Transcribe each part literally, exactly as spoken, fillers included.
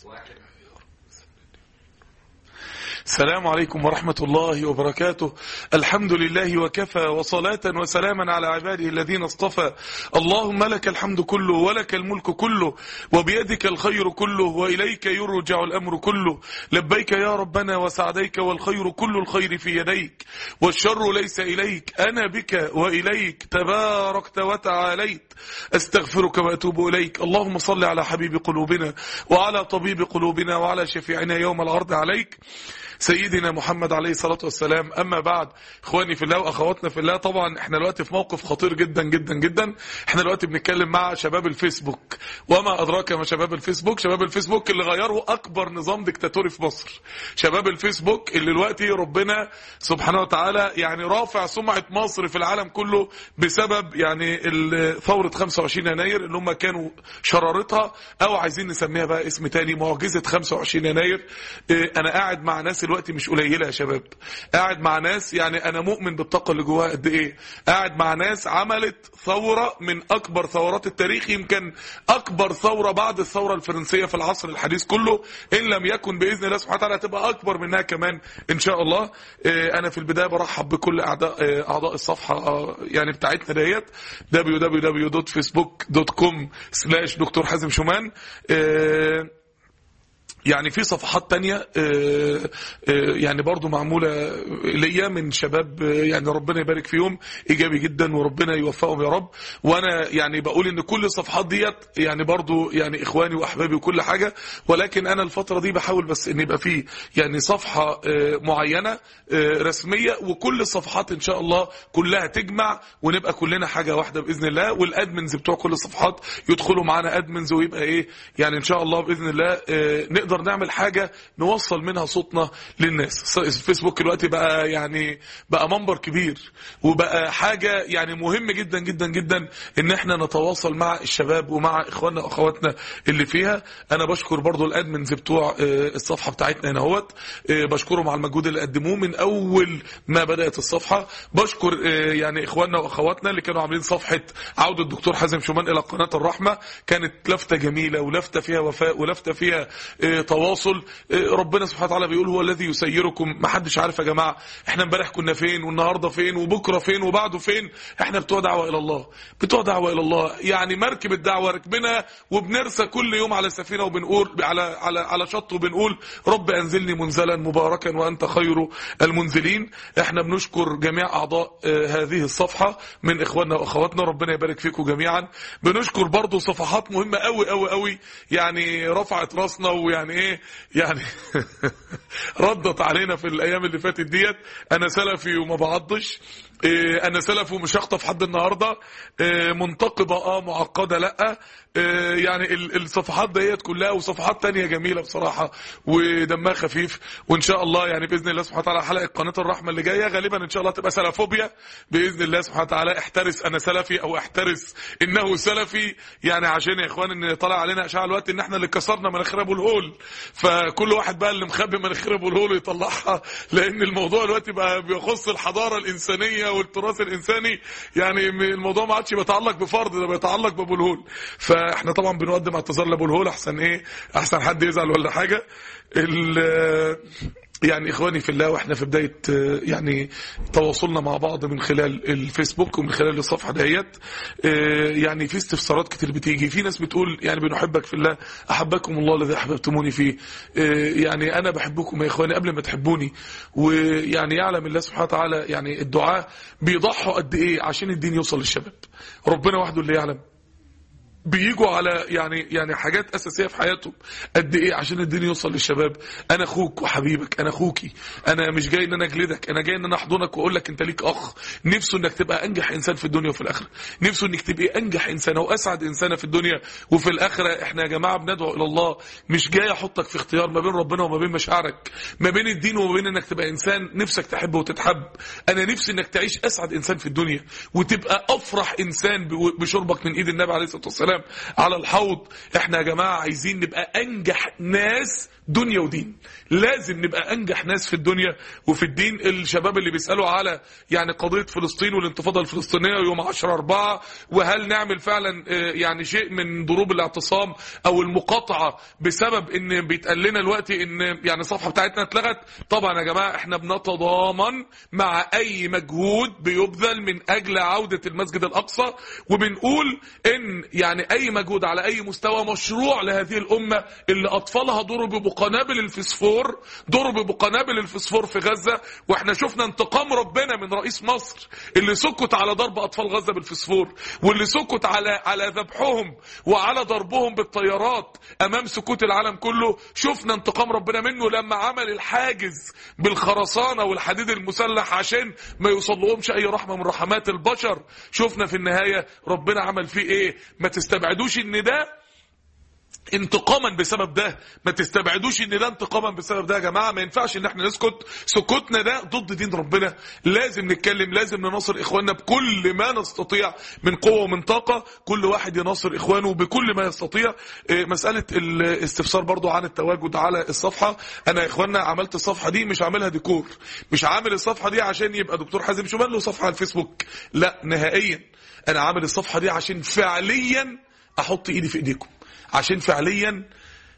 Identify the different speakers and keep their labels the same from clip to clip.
Speaker 1: السلام عليكم ورحمة الله وبركاته. الحمد لله وكفى، وصلاة وسلاما على عباده الذين اصطفى. اللهم لك الحمد كله ولك الملك كله وبيدك الخير كله وإليك يرجع الأمر كله. لبيك يا ربنا وسعديك، والخير كل الخير في يديك والشر ليس إليك. أنا بك وإليك تباركت وتعاليت، أستغفرك وأتوب إليك. اللهم صل على حبيب قلوبنا وعلى طبيب قلوبنا وعلى شفيعنا يوم العرض عليك سيدنا محمد عليه الصلاة والسلام. أما بعد، إخواني في الله وأخواتنا في الله، طبعا احنا دلوقتي في موقف خطير جدا جدا جدا. احنا دلوقتي بنتكلم مع شباب الفيسبوك، وما أدراك ما شباب الفيسبوك. شباب الفيسبوك اللي غيروا أكبر نظام ديكتاتوري في مصر. شباب الفيسبوك اللي دلوقتي ربنا سبحانه وتعالى يعني رافع سمعة مصر في العالم كله بسبب يعني ثورة خمسة وعشرين يناير اللي هم كانوا شرارتها، أو عايزين نسميها بقى اسم تاني، معجزة خمسة وعشرين يناير. اه أنا قاعد مع ناس الوقت مش قليلة يا شباب، قاعد مع ناس يعني انا مؤمن بالطاقة اللي جواها قد ايه. قاعد مع ناس عملت ثورة من اكبر ثورات التاريخ، يمكن اكبر ثورة بعد الثورة الفرنسية في العصر الحديث كله، ان لم يكن باذن الله سبحانه وتعالى هتبقى اكبر منها كمان ان شاء الله. انا في البداية برحب بكل اعضاء اعضاء الصفحة يعني بتاعتنا ديت دبليو دبليو دبليو دوت فيسبوك دوت كوم سلاش دكتور حازم شومان. يعني في صفحات تانية يعني برضو معمولة ليا من شباب يعني ربنا يبارك فيهم، ايجابي جدا وربنا يوفقهم يا رب. وانا يعني بقول ان كل الصفحات ديت يعني برضو يعني اخواني واحبابي وكل حاجة، ولكن انا الفترة دي بحاول بس ان يبقى فيه يعني صفحة معينة رسمية، وكل الصفحات ان شاء الله كلها تجمع ونبقى كلنا حاجة واحدة باذن الله. والادمنز بتوع كل الصفحات يدخلوا معانا ادمنز، ويبقى ايه يعني ان شاء الله باذن الله نقدر نعمل حاجة نوصل منها صوتنا للناس. الفيسبوك دلوقتي بقى يعني بقى منبر كبير، وبقى حاجة يعني مهم جدا جدا جدا ان احنا نتواصل مع الشباب ومع اخواننا واخواتنا اللي فيها. انا بشكر برضو الادمنز بتوع الصفحة بتاعتنا هنا اهوت، بشكرهم على المجهود اللي قدموه من اول ما بدأت الصفحة. بشكر يعني اخواننا واخواتنا اللي كانوا عاملين صفحة عودة الدكتور حازم شومان الى قناة الرحمة، كانت لفتة جميلة ولفتة فيها وفاء ولفتة فيها تواصل. ربنا سبحانه وتعالى بيقول هو الذي يسيركم. ما حدش عارف يا جماعه احنا امبارح كنا فين والنهارده فين وبكره فين وبعده فين. احنا بتوع دعوه الى الله، بتوع دعوه الى الله، يعني مركب الدعوه ركبنا وبنرسى كل يوم على سفينه وبنقول على على على شط وبنقول رب انزلني منزلا مباركا وانت خير المنزلين. احنا بنشكر جميع اعضاء هذه الصفحه من اخواننا واخواتنا، ربنا يبارك فيكم جميعا. بنشكر برضو صفحات مهمه قوي قوي قوي يعني رفعت راسنا ويعني ايه يعني ردت علينا في الايام اللي فاتت ديت. انا سلفي وما بعضش، انا سلفي ومش هخطف حد النهارده، منتقبه اه معقده لا. يعني الصفحات ديت كلها وصفحات تانية جميله بصراحه ودمها خفيف. وان شاء الله يعني باذن الله سبحانه وتعالى حلقه قناه الرحمه اللي جايه غالبا ان شاء الله تبقى سلفوبيا باذن الله سبحانه وتعالى. احترس انا سلفي او احترس انه سلفي، يعني عشان يا اخوان ان طلع علينا اشاعه الوقت ان احنا اللي كسرنا مناخير ابو الهول، فكل واحد بقى اللي مخبي مناخير ابو الهول يطلعها، لان الموضوع دلوقتي بقى بيخص الحضاره الانسانيه والتراث الانساني. يعني الموضوع ما عادش بيتعلق بفرد، ده بيتعلق بابو الهول. فاحنا طبعا بنقدم اعتذار لابو الهول، احسن ايه احسن حد يزعل ولا حاجه. يعني اخواني في الله، واحنا في بدايه يعني تواصلنا مع بعض من خلال الفيسبوك ومن خلال الصفحه ديت، يعني في استفسارات كتير بتيجي. في ناس بتقول يعني بنحبك في الله، احبكم الله الذي احببتموني فيه. يعني انا بحبكم يا اخواني قبل ما تحبوني. ويعني يعلم الله سبحانه وتعالى يعني الدعاء بيضحوا قد ايه عشان الدين يوصل للشباب، ربنا وحده اللي يعلم. بييجوا على يعني يعني حاجات اساسيه في حياتهم قد ايه عشان الدين يوصل للشباب. انا اخوك وحبيبك، انا اخوكي، انا مش جاي ان انا اجلدك، انا جاي ان انا احضنك واقول لك انت ليك اخ نفسه انك تبقى انجح انسان في الدنيا وفي الاخره، نفسه انك تبقى انجح انسانه واسعد انسانه في الدنيا وفي الاخره. احنا يا جماعه بندعو الى الله، مش جاي احطك في اختيار ما بين ربنا وما بين مشاعرك، ما بين الدين وما بين انك تبقى انسان نفسك تحب وتتحب. انا نفسي انك تعيش اسعد انسان في الدنيا وتبقى افرح انسان بشربك من ايد النبي عليه الصلاه والسلام. والسلام على الحوض. احنا يا جماعة عايزين نبقى انجح ناس دنيا ودين، لازم نبقى انجح ناس في الدنيا وفي الدين. الشباب اللي بيسألوا على يعني قضية فلسطين والانتفاضة الفلسطينية يوم عشرة أربعة، وهل نعمل فعلا يعني شيء من ضروب الاعتصام او المقاطعة بسبب ان بيتقال لنا دلوقتي ان يعني الصفحة بتاعتنا اتلغت. طبعا يا جماعة احنا بنتضامن مع اي مجهود بيبذل من اجل عودة المسجد الاقصى، وبنقول ان يعني اي مجهود على اي مستوى مشروع لهذه الامة اللي اطفالها ضربوا بقنابل الفسفور، ضربوا بقنابل الفسفور في غزة. واحنا شفنا انتقام ربنا من رئيس مصر اللي سكت على ضرب اطفال غزة بالفسفور، واللي سكت على على ذبحهم وعلى ضربهم بالطيارات امام سكوت العالم كله. شفنا انتقام ربنا منه لما عمل الحاجز بالخرسانة والحديد المسلح عشان ما يوصلهمش اي رحمة من رحمات البشر. شفنا في النهاية ربنا عمل فيه ايه. ما تستبعدوش ان ده انتقاما بسبب ده، ما تستبعدوش ان ده انتقاما بسبب ده. يا جماعه ما ينفعش ان احنا نسكت، سكوتنا ده ضد دين ربنا. لازم نتكلم، لازم نناصر اخواننا بكل ما نستطيع من قوه ومن طاقه. كل واحد يناصر اخوانه بكل ما يستطيع. مساله الاستفسار برضو عن التواجد على الصفحه، انا يا اخواننا عملت الصفحه دي مش عاملها ديكور، مش عامل الصفحه دي عشان يبقى دكتور حازم شومان له صفحه على الفيسبوك، لا نهائيا. انا عامل الصفحه دي عشان فعليا احط ايدي في ايديكم، عشان فعليا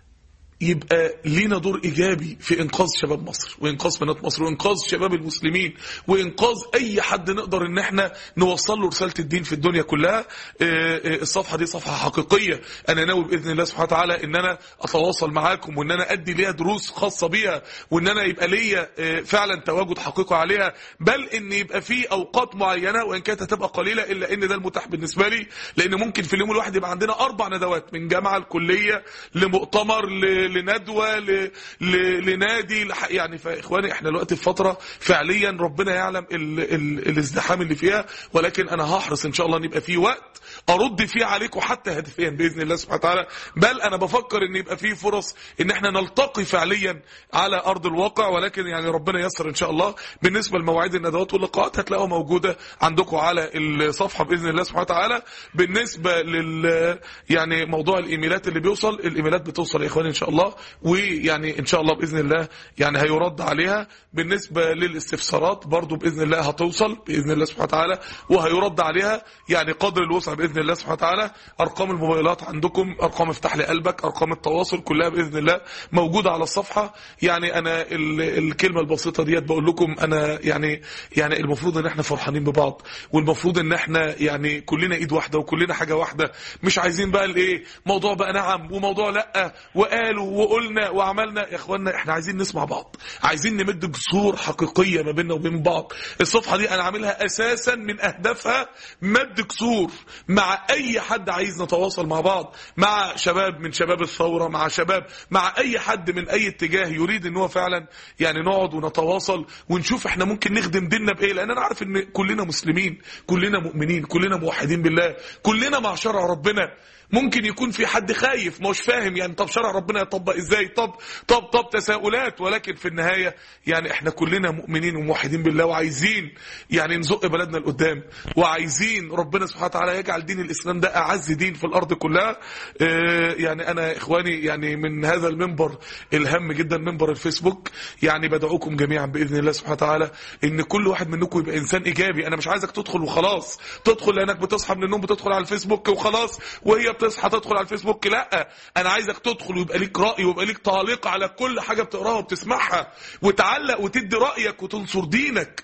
Speaker 1: يبقى لينا دور ايجابي في انقاذ شباب مصر وانقاذ بنات مصر وانقاذ شباب المسلمين وانقاذ اي حد نقدر ان احنا نوصل له رسالة الدين في الدنيا كلها. الصفحة دي صفحة حقيقية، انا ناوي باذن الله سبحانه وتعالى ان انا اتواصل معاكم وان انا ادي ليها دروس خاصة بيها، وان انا يبقى ليا فعلا تواجد حقيقي عليها، بل ان يبقى في اوقات معينة وان كانت هتبقى قليلة الا ان ده المتاح بالنسبة لي، لان ممكن في اليوم الواحد يبقى عندنا اربع ندوات من جامعة الكلية لمؤتمر لندوة ل... ل... لنادي يعني. فاخواني احنا دلوقتي في فترة فعليا ربنا يعلم ال... ال... الازدحام اللي فيها، ولكن انا هحرص ان شاء الله ان يبقى في وقت ارد فيه عليكم حتى هدفيا باذن الله سبحانه وتعالى. بل انا بفكر ان يبقى في فرص ان احنا نلتقي فعليا على ارض الواقع، ولكن يعني ربنا ييسر ان شاء الله. بالنسبه لمواعيد الندوات واللقاءات هتلاقوها موجوده عندكم على الصفحه باذن الله سبحانه وتعالى. بالنسبه لل يعني موضوع الايميلات اللي بيوصل، الايميلات بتوصل يا اخواني ان شاء الله، ويعني ان شاء الله باذن الله يعني هيرد عليها. بالنسبه للاستفسارات برضو باذن الله هتوصل باذن الله سبحانه وتعالى وهيرد عليها يعني قدر الوسع باذن الله سبحانه وتعالى. ارقام الموبايلات عندكم، ارقام افتح لي قلبك، ارقام التواصل كلها باذن الله موجوده على الصفحه. يعني انا الكلمه البسيطه ديت بقول لكم انا يعني يعني المفروض ان احنا فرحانين ببعض، والمفروض ان احنا يعني كلنا ايد واحده وكلنا حاجه واحده. مش عايزين بقى الايه موضوع بقى نعم وموضوع لا وقالوا وقلنا وعملنا. يا اخوانا احنا عايزين نسمع بعض، عايزين نمد جسور حقيقيه ما بيننا وبين بعض. الصفحه دي انا عاملها اساسا من اهدافها مد جسور مع اي حد عايز نتواصل مع بعض، مع شباب من شباب الثوره، مع شباب مع اي حد من اي اتجاه يريد ان هو فعلا يعني نقعد ونتواصل ونشوف احنا ممكن نخدم ديننا بايه. لان انا عارف ان كلنا مسلمين، كلنا مؤمنين، كلنا موحدين بالله، كلنا مع شرع ربنا. ممكن يكون في حد خايف مش فاهم يعني طب شرع ربنا يطبق ازاي، طب طب طب تساؤلات، ولكن في النهاية يعني احنا كلنا مؤمنين وموحدين بالله وعايزين يعني نزق بلدنا لقدام، وعايزين ربنا سبحانه وتعالى يجعل دين الاسلام ده اعز دين في الارض كلها. اه يعني انا اخواني يعني من هذا المنبر الهم جدا منبر الفيسبوك يعني بدعوكم جميعا باذن الله سبحانه وتعالى ان كل واحد منكم يبقى انسان ايجابي. انا مش عايزك تدخل وخلاص، تدخل لانك بتصحى من النوم بتدخل على الفيسبوك وخلاص، وهي بتصحى تدخل على الفيسبوك. لا، انا عايزك تدخل ويبقى ليك رأي ويبقى ليك تعليق على كل حاجة بتقراها وبتسمعها، وتعلق وتدي رأيك وتنصر دينك،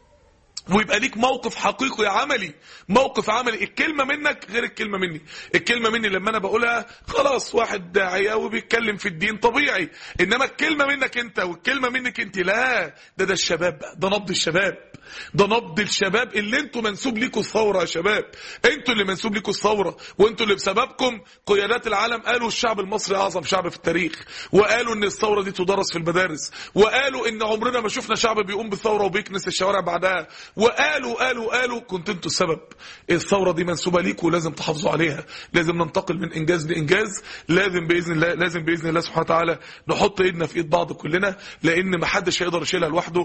Speaker 1: ويبقى ليك موقف حقيقي عملي، موقف عملي. الكلمة منك غير الكلمة مني. الكلمة مني لما انا بقولها خلاص واحد داعية وبيتكلم في الدين طبيعي، انما الكلمة منك انت والكلمة منك انت لا، ده ده الشباب بقى، ده نبض الشباب، ده نبض الشباب اللي انتوا منسوب ليكوا الثورة يا شباب، انتوا اللي منسوب ليكوا الثورة، وانتوا اللي بسببكم قيادات العالم قالوا الشعب المصري اعظم شعب في التاريخ، وقالوا ان الثورة دي تدرس في المدارس، وقالوا ان عمرنا ما شفنا شعب بيقوم بالثورة وبيكنس الشوارع بعدها، وقالوا قالوا قالوا كنت انتوا السبب. الثوره دي منسوبه ليكم ولازم تحافظوا عليها، لازم ننتقل من انجاز لانجاز، لازم باذن الله لازم باذن الله سبحانه وتعالى نحط ايدنا في ايد بعض كلنا، لان ما حدش هيقدر يشيلها لوحده.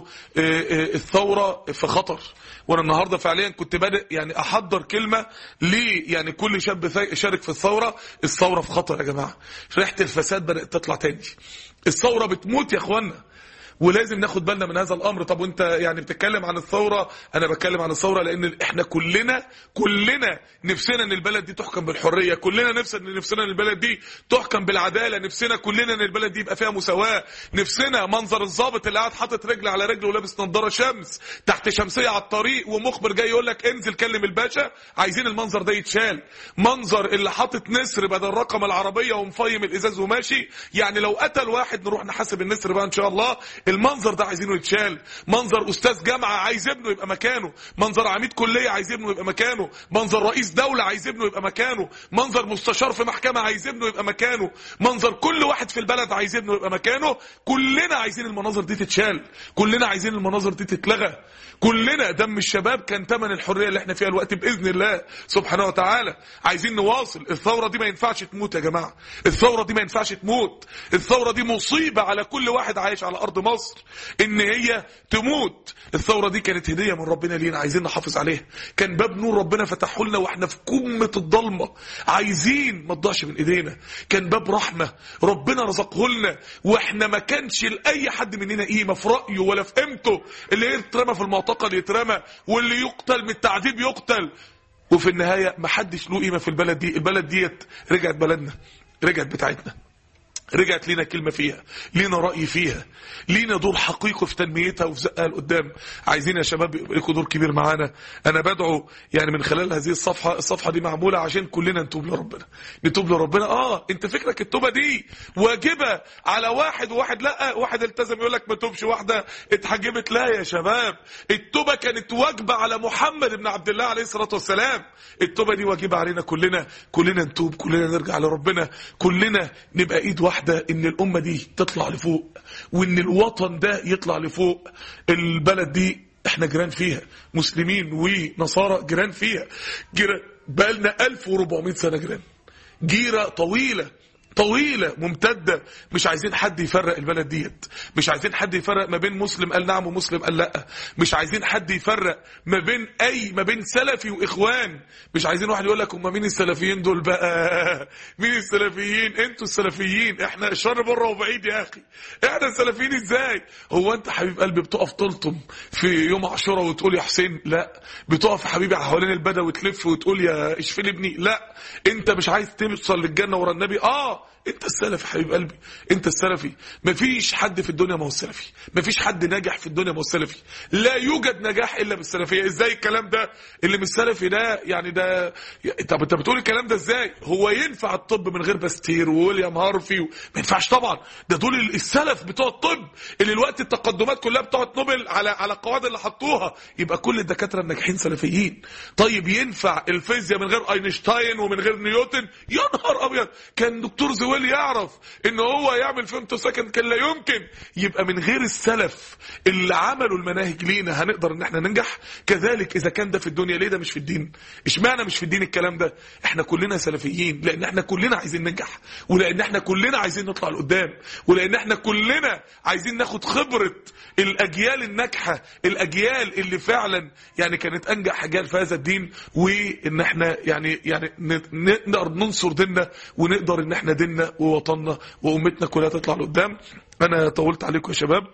Speaker 1: الثوره في خطر. وانا النهارده فعليا كنت بادئ يعني احضر كلمه لي يعني كل شاب شارك في الثوره. الثوره في خطر يا جماعه، ريحه الفساد بدات تطلع تاني، الثوره بتموت يا اخوانا، ولازم ناخد بالنا من هذا الامر. طب وانت يعني بتتكلم عن الثوره، انا بتكلم عن الثوره لان احنا كلنا كلنا نفسنا ان البلد دي تحكم بالحريه، كلنا نفسنا نفسنا ان البلد دي تحكم بالعداله، نفسنا كلنا ان البلد دي يبقى فيها مساواه، نفسنا منظر الضابط اللي قاعد حاطط رجل على رجل ولابس نظاره شمس تحت شمسيه على الطريق ومخبر جاي يقول لك انزل كلم الباشا، عايزين المنظر ده يتشال. منظر اللي حاطط نسر بدل رقم العربيه ومفيم الازاز وماشي، يعني لو قتل واحد نروح نحاسب النسر بقى ان شاء الله. المنظر ده عايزينه يتشال. منظر استاذ جامعه عايز ابنه يبقى مكانه، منظر عميد كليه عايز ابنه يبقى مكانه، منظر رئيس دوله عايز ابنه يبقى مكانه، منظر مستشار في محكمه عايز ابنه يبقى مكانه، منظر كل واحد في البلد عايز ابنه يبقى مكانه. كلنا عايزين المناظر دي تتشال، كلنا عايزين المناظر دي تتلغى، كلنا دم الشباب كان ثمن الحريه اللي احنا فيها الوقت باذن الله سبحانه وتعالى. عايزين نواصل. الثوره دي ما ينفعش تموت يا جماعه، الثوره دي ما ينفعش تموت، الثوره دي مصيبه على كل واحد عايش على ارض مصر ان هي تموت. الثوره دي كانت هديه من ربنا لينا، عايزين نحافظ عليها. كان باب نور ربنا فتحه لنا واحنا في قمه الضلمه، عايزين ما تضيعش من ايدينا. كان باب رحمه ربنا رزقه لنا واحنا ما كانش لاي حد مننا قيمه في رايه ولا في قيمته. اللي يترمى في المعتقل يترمى، واللي يقتل من التعذيب يقتل، وفي النهايه ما حدش له قيمه في البلد دي. البلد ديت رجعت بلدنا، رجعت بتاعتنا، رجعت لينا كلمة فيها، لينا رأي فيها، لينا دور حقيقي في تنميتها وفي زقها لقدام. عايزين يا شباب يبقى لكم دور كبير معانا. انا بدعو يعني من خلال هذه الصفحة، الصفحة دي معمولة عشان كلنا نتوب لربنا، نتوب لربنا. اه انت فكرك التوبة دي واجبة على واحد وواحد لا، واحد التزم يقول لك ما توبش، واحدة اتحجبت. لا يا شباب، التوبة كانت واجبة على محمد بن عبد الله عليه الصلاة والسلام. التوبة دي واجبة علينا كلنا، كلنا نتوب، كلنا نرجع لربنا، كلنا نبقى ايد واحدة ان الامه دي تطلع لفوق، وان الوطن ده يطلع لفوق. البلد دي احنا جيران فيها، مسلمين ونصارى جيران فيها، جيران بقالنا ألف وأربعمائة سنه جيران، جيره طويله طويلة ممتدة. مش عايزين حد يفرق البلد ديت، مش عايزين حد يفرق ما بين مسلم قال نعم ومسلم قال لا، مش عايزين حد يفرق ما بين اي ما بين سلفي واخوان. مش عايزين واحد يقول لك هم مين السلفيين دول بقى؟ مين السلفيين؟ انتوا السلفيين، احنا الشر بره وبعيد يا اخي. احنا السلفيين ازاي؟ هو انت حبيب قلبي بتقف تلطم في يوم عاشوراء وتقول يا حسين؟ لا. بتقف يا حبيبي حوالين البدوي وتلف وتقول يا اشفي ابني؟ لا. انت مش عايز توصل للجنه ورا النبي؟ اه انت السلفي حبيب قلبي، انت السلفي. مفيش حد في الدنيا ما هو السلفي، مفيش حد ناجح في الدنيا ما هو السلفي. لا يوجد نجاح الا بالسلفيه. ازاي الكلام ده؟ اللي مش سلفي ده يعني ده، طب انت بتقول الكلام ده ازاي؟ هو ينفع الطب من غير باستير وويليام هارفي و... ما ينفعش طبعا. ده دول السلف بتوع الطب اللي الوقت التقدمات كلها بتوع نوبل على على القواعد اللي حطوها. يبقى كل الدكاتره الناجحين سلفيين. طيب ينفع الفيزياء من غير اينشتاين ومن غير نيوتن؟ يا نهار ابيض، كان دكتور زويل يعرف ان هو يعمل فيمتو سكند؟ كان لا يمكن. يبقى من غير السلف اللي عملوا المناهج لينا هنقدر ان احنا ننجح. كذلك اذا كان ده في الدنيا، ليه ده مش في الدين؟ اشمعنى مش في الدين الكلام ده؟ احنا كلنا سلفيين لان احنا كلنا عايزين ننجح، ولان احنا كلنا عايزين نطلع لقدام، ولان احنا كلنا عايزين ناخد خبرة الاجيال الناجحة، الاجيال اللي فعلا يعني كانت انجح اجيال في هذا الدين، وان احنا يعني يعني نقدر ننصر ديننا، ونقدر ان احنا ديننا ووطننا وامتنا كلها تطلع لقدام. انا طولت عليكم يا شباب،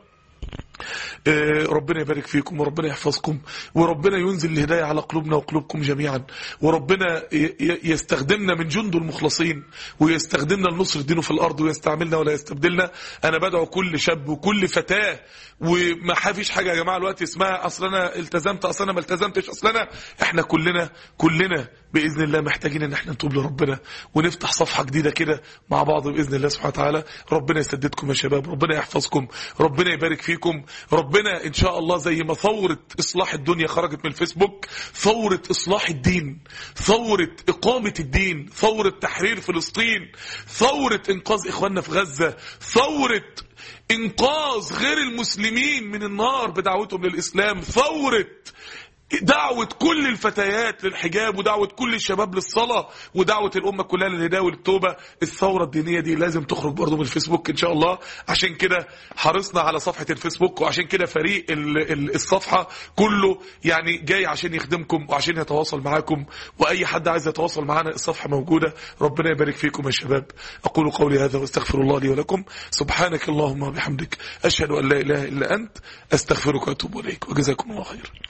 Speaker 1: ربنا يبارك فيكم وربنا يحفظكم، وربنا ينزل الهداية على قلوبنا وقلوبكم جميعا، وربنا يستخدمنا من جنده المخلصين، ويستخدمنا لنصر دينه في الأرض، ويستعملنا ولا يستبدلنا. أنا بدعو كل شاب وكل فتاة، وما فيش حاجة يا جماعة الوقت اسمها أصل أنا التزمت أصل أنا ما التزمتش أصل أنا. إحنا كلنا كلنا بإذن الله محتاجين إن إحنا نتوب لربنا ونفتح صفحة جديدة كده مع بعض بإذن الله سبحانه وتعالى. ربنا يسددكم يا شباب، ربنا يحفظكم، ربنا يبارك فيكم. ربنا ان شاء الله زي ما ثورة اصلاح الدنيا خرجت من الفيسبوك، ثورة اصلاح الدين، ثورة اقامة الدين، ثورة تحرير فلسطين، ثورة انقاذ اخواننا في غزة، ثورة انقاذ غير المسلمين من النار بدعوتهم للاسلام، ثورة دعوة كل الفتيات للحجاب، ودعوة كل الشباب للصلاة، ودعوة الأمة كلها للهداية والتوبة. الثورة الدينية دي لازم تخرج برضو من الفيسبوك إن شاء الله. عشان كده حرصنا على صفحة الفيسبوك، وعشان كده فريق الصفحة كله يعني جاي عشان يخدمكم وعشان يتواصل معاكم، وأي حد عايز يتواصل معنا الصفحة موجودة. ربنا يبارك فيكم يا شباب. أقول قولي هذا واستغفر الله لي ولكم. سبحانك اللهم وبحمدك، أشهد أن لا إله إلا أنت، أستغفرك وأتوب إليك، وجزاكم الله خير.